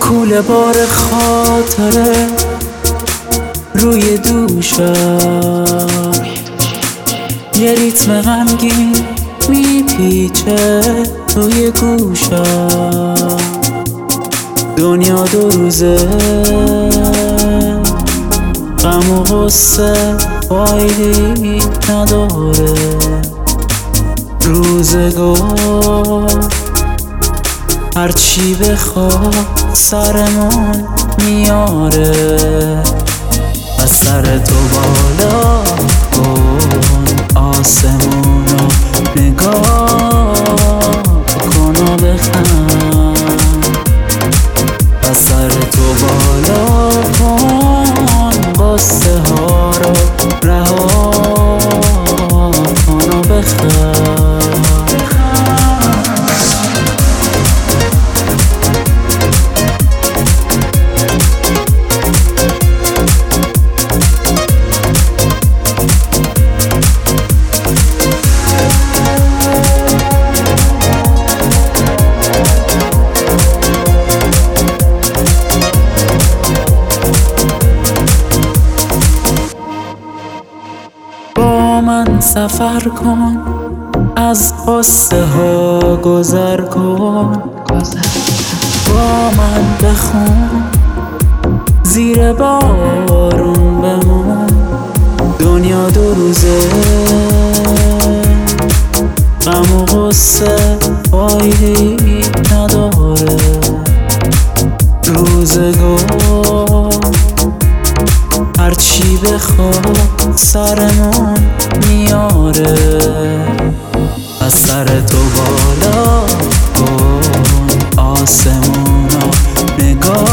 کوله بار خاطره روی دوشم، یه ریتم غمگین میپیچه روی گوشم. دنیا دو روزه، غم و غصه فایدی نداره. روزگار هرچی بخواد سرمون میاره. از سر تو بالا کن آسمونو نگاه کن و بخند. از سر تو بالا کن قصه ها رو رها کن و بخند. من سفر کن، از قصه ها گذر کن، با من بخون، زیر بارون بمون. دنیا دو روزه، غم و غصه فایدی نداره. روزگار هرچی بخواد سرمون میاره. از سر تو بالا کن آسمونو نگاه